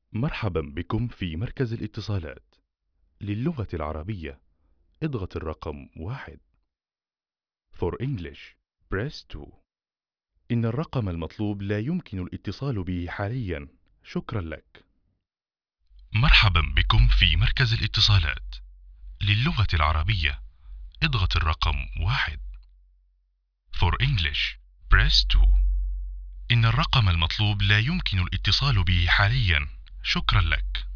مرحبا بكم في مركز الاتصالات. للغة العربية اضغط الرقم 1. For English press 2. إن الرقم المطلوب لا يمكن الاتصال به حاليا. شكرا لك. مرحبا بكم في مركز الاتصالات. للغة العربية اضغط الرقم 1. For English press 2. إن الرقم المطلوب لا يمكن الاتصال به حاليا. شكرا لك.